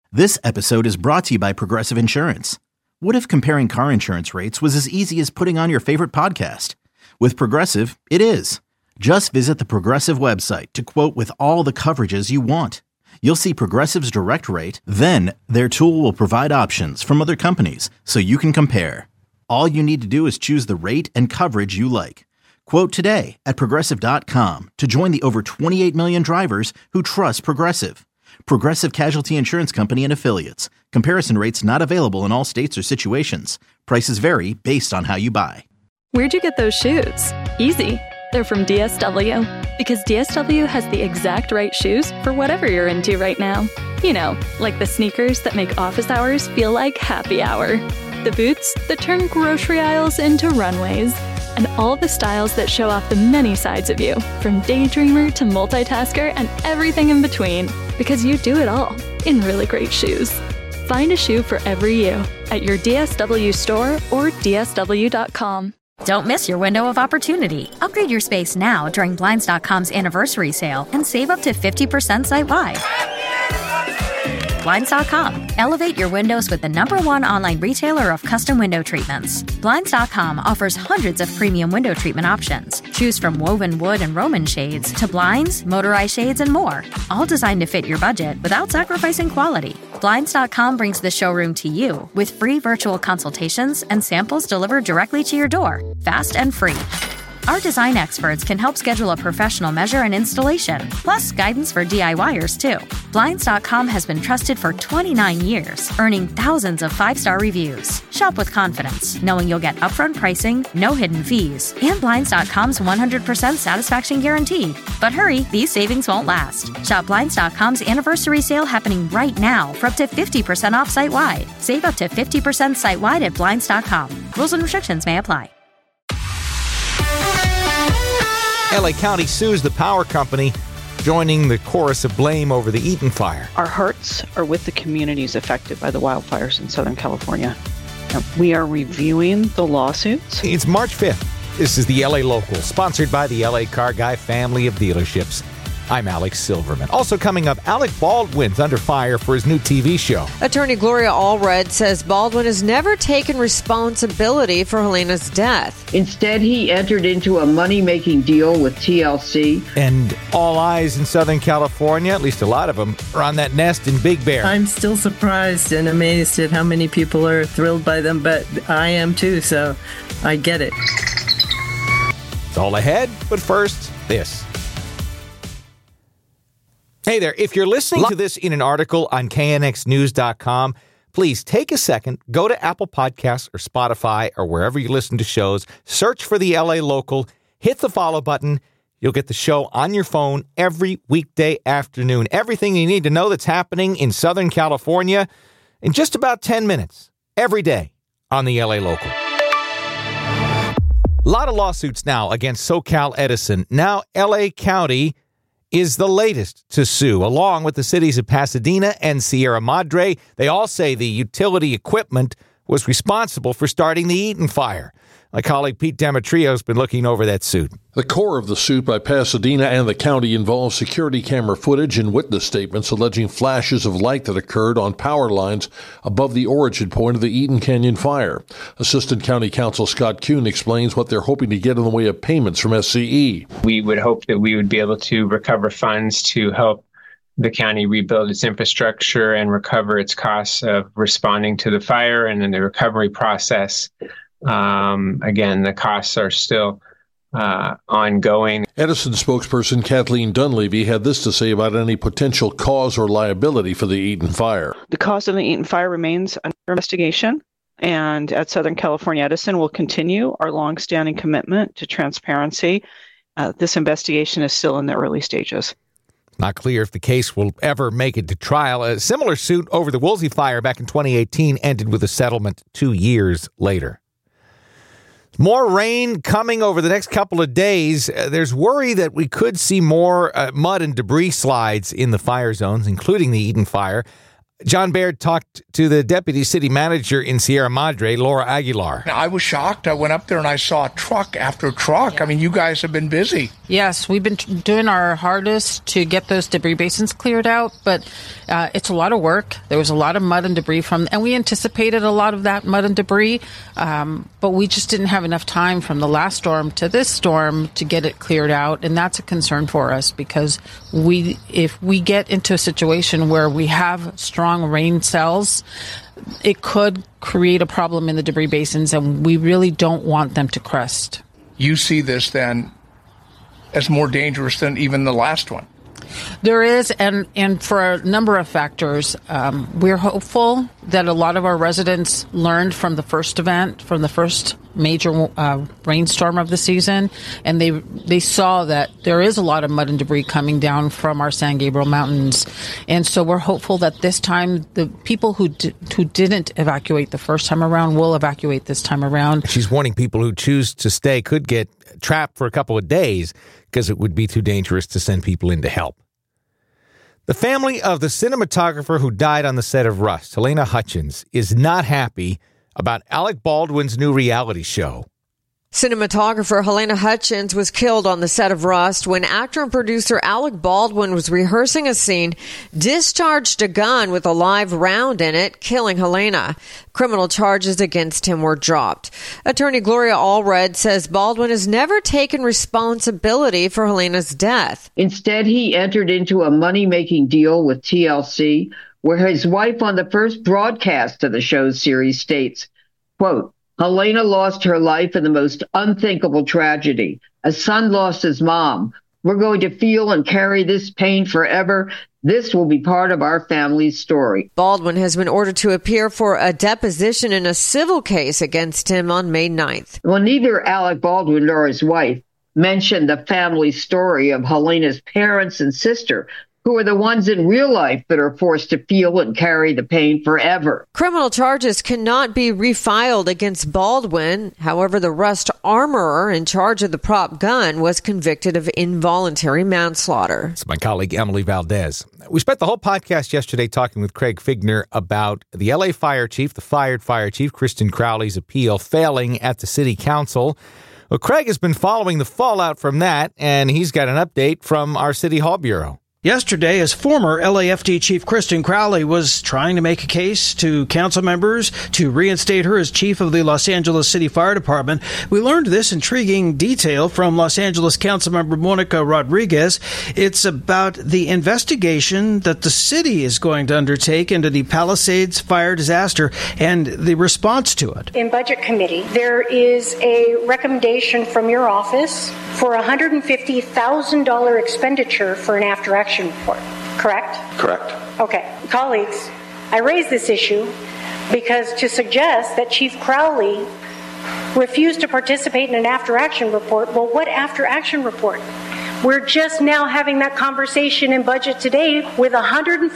This episode is brought to you by Progressive Insurance. What if comparing car insurance rates was as easy as putting on your favorite podcast? With Progressive, it is. Just visit the Progressive website to quote with all the coverages you want. You'll see Progressive's direct rate, then their tool will provide options from other companies so you can compare. All you need to do is choose the rate and coverage you like. Quote today at Progressive.com to join the over 28 million drivers who trust Progressive. Progressive Casualty Insurance Company and Affiliates. Comparison rates not available in all states or situations. Prices vary based on how you buy. Where'd you get those shoes? Easy. They're from DSW. Because DSW has the exact right shoes for whatever you're into right now. You know, like the sneakers that make office hours feel like happy hour. The boots that turn grocery aisles into runways. And all the styles that show off the many sides of you, from daydreamer to multitasker and everything in between, because you do it all in really great shoes. Find a shoe for every you at your DSW store or DSW.com. Don't miss your window of opportunity. Upgrade your space now during Blinds.com's anniversary sale and save up to 50% site-wide. Blinds.com. Elevate your windows with the #1 online retailer of custom window treatments. Blinds.com offers hundreds of premium window treatment options. Choose from woven wood and Roman shades to blinds, motorized shades, and more. All designed to fit your budget without sacrificing quality. Blinds.com brings the showroom to you with free virtual consultations and samples delivered directly to your door, fast and free. Our design experts can help schedule a professional measure and installation, plus guidance for DIYers, too. Blinds.com has been trusted for 29 years, earning thousands of 5-star reviews. Shop with confidence, knowing you'll get upfront pricing, no hidden fees, and Blinds.com's 100% satisfaction guarantee. But hurry, these savings won't last. Shop Blinds.com's anniversary sale happening right now for up to 50% off site-wide. Save up to 50% site-wide at Blinds.com. Rules and restrictions may apply. LA County sues the power company, joining the chorus of blame over the Eaton fire. Our hearts are with the communities affected by the wildfires in Southern California. We are reviewing the lawsuits. It's March 5th. This is the LA Local, sponsored by the LA Car Guy family of dealerships. I'm Alex Silverman. Also coming up, Alec Baldwin's under fire for his new TV show. Attorney Gloria Allred says Baldwin has never taken responsibility for Helena's death. Instead, he entered into a money-making deal with TLC. And all eyes in Southern California, at least a lot of them, are on that nest in Big Bear. I'm still surprised and amazed at how many people are thrilled by them, but I am too, so I get it. It's all ahead, but first, this. Hey there, if you're listening to this in an article on knxnews.com, please take a second, go to Apple Podcasts or Spotify or wherever you listen to shows, search for the LA Local, hit the follow button. You'll get the show on your phone every weekday afternoon. Everything you need to know that's happening in Southern California in just about 10 minutes every day on the LA Local. A lot of lawsuits now against SoCal Edison. Now LA County is the latest to sue, along with the cities of Pasadena and Sierra Madre. They all say the utility equipment was responsible for starting the Eaton fire. My colleague Pete Demetrio has been looking over that suit. The core of the suit by Pasadena and the county involves security camera footage and witness statements alleging flashes of light that occurred on power lines above the origin point of the Eaton Canyon fire. Assistant County Counsel Scott Kuhn explains what they're hoping to get in the way of payments from SCE. We would hope that we would be able to recover funds to help the county rebuild its infrastructure and recover its costs of responding to the fire and in the recovery process. Again, the costs are still ongoing. Edison spokesperson Kathleen Dunleavy had this to say about any potential cause or liability for the Eaton fire. The cause of the Eaton fire remains under investigation, and at Southern California Edison will continue our longstanding commitment to transparency. This investigation is still in the early stages. Not clear if the case will ever make it to trial. A similar suit over the Woolsey fire back in 2018 ended with a settlement 2 years later. More rain coming over the next couple of days. There's worry that we could see more mud and debris slides in the fire zones, including the Eaton fire. John Baird talked to the deputy city manager in Sierra Madre, Laura Aguilar. I was shocked. I went up there and I saw truck after truck. Yeah. I mean, you guys have been busy. Yes, we've been doing our hardest to get those debris basins cleared out, but it's a lot of work. There was a lot of mud and debris and we anticipated a lot of that mud and debris, but we just didn't have enough time from the last storm to this storm to get it cleared out, and that's a concern for us because if we get into a situation where we have strong rain cells, it could create a problem in the debris basins, and we really don't want them to crest. You see this then as more dangerous than even the last one? There is, and for a number of factors. We're hopeful that a lot of our residents learned from the first event, from the first major rainstorm of the season, and they saw that there is a lot of mud and debris coming down from our San Gabriel Mountains. And so we're hopeful that this time the people who didn't evacuate the first time around will evacuate this time around. She's warning people who choose to stay could get trapped for a couple of days because it would be too dangerous to send people in to help. The family of the cinematographer who died on the set of Rust, Halyna Hutchins, is not happy about Alec Baldwin's new reality show. Cinematographer Halyna Hutchins was killed on the set of Rust when actor and producer Alec Baldwin was rehearsing a scene, discharged a gun with a live round in it, killing Halyna. Criminal charges against him were dropped. Attorney Gloria Allred says Baldwin has never taken responsibility for Halyna's death. Instead, he entered into a money-making deal with TLC, where his wife on the first broadcast of the show's series states, quote, Halyna lost her life in the most unthinkable tragedy. A son lost his mom. We're going to feel and carry this pain forever. This will be part of our family's story. Baldwin has been ordered to appear for a deposition in a civil case against him on May 9th. Well, neither Alec Baldwin nor his wife mentioned the family story of Halyna's parents and sister, who are the ones in real life that are forced to feel and carry the pain forever. Criminal charges cannot be refiled against Baldwin. However, the Rust armorer in charge of the prop gun was convicted of involuntary manslaughter. It's my colleague Emily Valdez. We spent the whole podcast yesterday talking with Craig Figner about the LA fire chief, the fired fire chief, Kristen Crowley's appeal failing at the city council. Well, Craig has been following the fallout from that, and he's got an update from our City Hall Bureau. Yesterday, as former LAFD Chief Kristen Crowley was trying to make a case to council members to reinstate her as chief of the Los Angeles City Fire Department, we learned this intriguing detail from Los Angeles Councilmember Monica Rodriguez. It's about the investigation that the city is going to undertake into the Palisades fire disaster and the response to it. In Budget Committee, there is a recommendation from your office for a $150,000 expenditure for an after-action report, correct? Correct. Okay. Colleagues, I raise this issue because to suggest that Chief Crowley refused to participate in an after-action report, well, what after-action report? We're just now having that conversation in budget today with a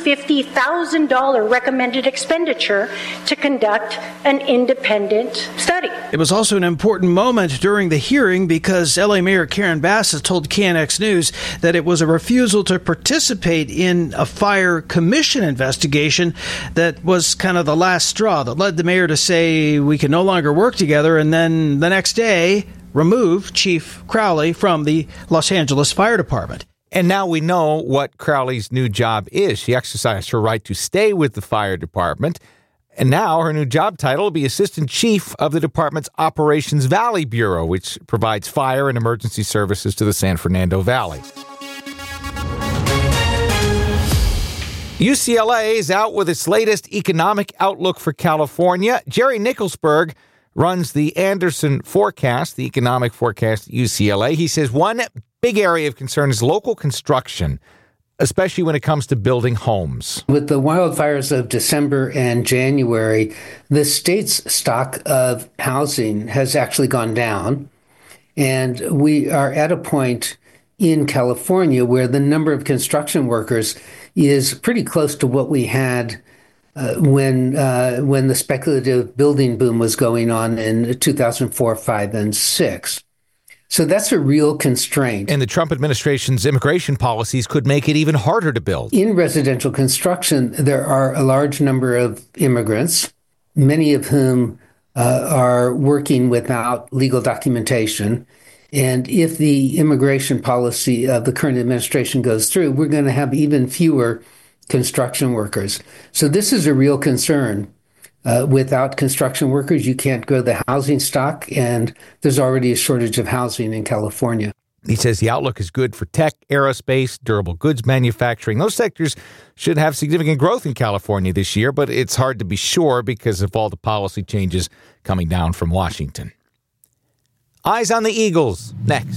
$150,000 recommended expenditure to conduct an independent study. It was also an important moment during the hearing because LA Mayor Karen Bass has told KNX News that it was a refusal to participate in a fire commission investigation that was kind of the last straw that led the mayor to say we can no longer work together, and then the next day remove Chief Crowley from the Los Angeles Fire Department. And now we know what Crowley's new job is. She exercised her right to stay with the fire department. And now her new job title will be Assistant Chief of the department's Operations Valley Bureau, which provides fire and emergency services to the San Fernando Valley. UCLA is out with its latest economic outlook for California. Jerry Nicholsberg runs the Anderson forecast, the economic forecast at UCLA. He says one big area of concern is local construction, especially when it comes to building homes. With the wildfires of December and January, the state's stock of housing has actually gone down. And we are at a point in California where the number of construction workers is pretty close to what we had when the speculative building boom was going on in 2004, 5, and 6. So that's a real constraint. And the Trump administration's immigration policies could make it even harder to build. In residential construction, there are a large number of immigrants, many of whom are working without legal documentation. And if the immigration policy of the current administration goes through, we're going to have even fewer construction workers. So this is a real concern. Without construction workers, you can't grow the housing stock, and there's already a shortage of housing in California. He says the outlook is good for tech, aerospace, durable goods manufacturing. Those sectors should have significant growth in California this year, but it's hard to be sure because of all the policy changes coming down from Washington. Eyes on the Eagles, next.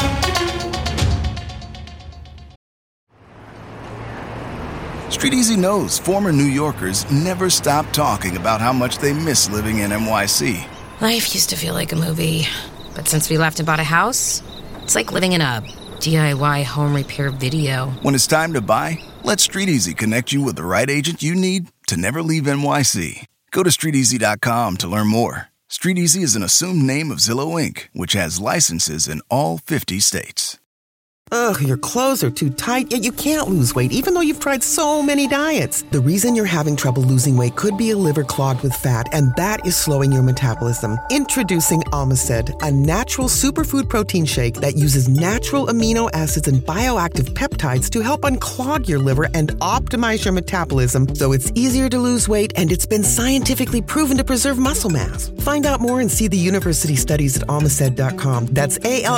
StreetEasy knows former New Yorkers never stop talking about how much they miss living in NYC. Life used to feel like a movie, but since we left and bought a house, it's like living in a DIY home repair video. When it's time to buy, let StreetEasy connect you with the right agent you need to never leave NYC. Go to StreetEasy.com to learn more. StreetEasy is an assumed name of Zillow Inc., which has licenses in all 50 states. Ugh, your clothes are too tight, yet you can't lose weight even though you've tried so many diets. The reason you're having trouble losing weight could be a liver clogged with fat, and that is slowing your metabolism. Introducing Omicid, a natural superfood protein shake that uses natural amino acids and bioactive peptides to help unclog your liver and optimize your metabolism so it's easier to lose weight, and it's been scientifically proven to preserve muscle mass. Find out more and see the university studies at Omicid.com. That's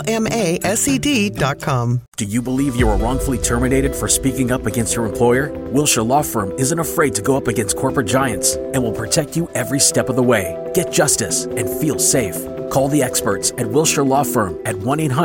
ALMASED.com. Do you believe you were wrongfully terminated for speaking up against your employer? Wilshire Law Firm isn't afraid to go up against corporate giants and will protect you every step of the way. Get justice and feel safe. Call the experts at Wilshire Law Firm at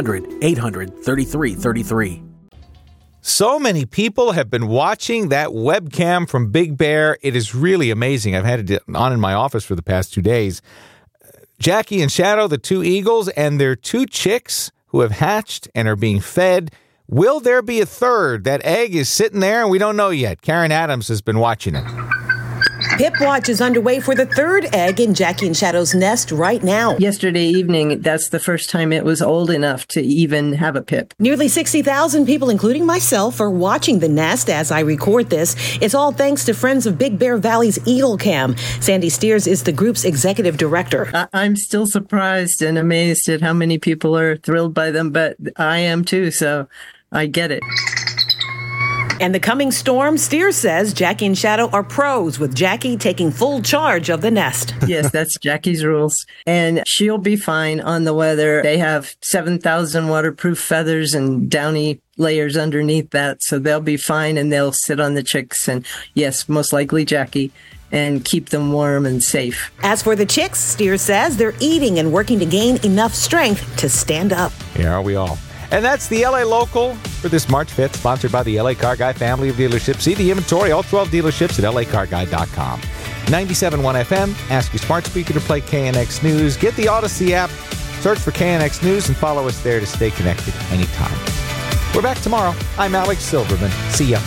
1-800-800-3333. So many people have been watching that webcam from Big Bear. It is really amazing. I've had it on in my office for the past 2 days. Jackie and Shadow, the two eagles, and their two chicks who have hatched and are being fed. Will there be a third? That egg is sitting there and we don't know yet. Karen Adams has been watching it. Pip Watch is underway for the third egg in Jackie and Shadow's nest right now. Yesterday evening, that's the first time it was old enough to even have a pip. Nearly 60,000 people, including myself, are watching the nest as I record this. It's all thanks to Friends of Big Bear Valley's Eagle Cam. Sandy Steers is the group's executive director. I'm still surprised and amazed at how many people are thrilled by them, but I am too, so I get it. And the coming storm, Steers says Jackie and Shadow are pros, with Jackie taking full charge of the nest. Yes, that's Jackie's rules. And she'll be fine on the weather. They have 7,000 waterproof feathers and downy layers underneath that, so they'll be fine and they'll sit on the chicks. And yes, most likely Jackie, and keep them warm and safe. As for the chicks, Steers says they're eating and working to gain enough strength to stand up. Yeah, are we all? And that's the LA Local for this March 5th, sponsored by the LA Car Guy family of dealerships. See the inventory, all 12 dealerships at lacarguy.com. 97.1 FM, ask your smart speaker to play KNX News. Get the Odyssey app, search for KNX News, and follow us there to stay connected anytime. We're back tomorrow. I'm Alex Silverman. See ya.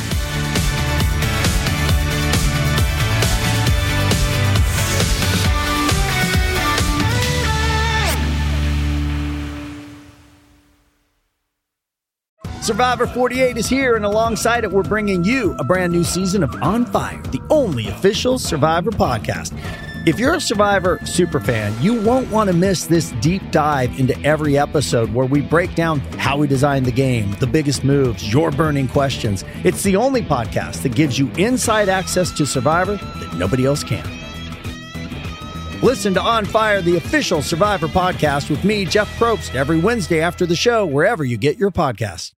Survivor 48 is here, and alongside it, we're bringing you a brand new season of On Fire, the only official Survivor podcast. If you're a Survivor superfan, you won't want to miss this deep dive into every episode where we break down how we designed the game, the biggest moves, your burning questions. It's the only podcast that gives you inside access to Survivor that nobody else can. Listen to On Fire, the official Survivor podcast with me, Jeff Probst, every Wednesday after the show, wherever you get your podcasts.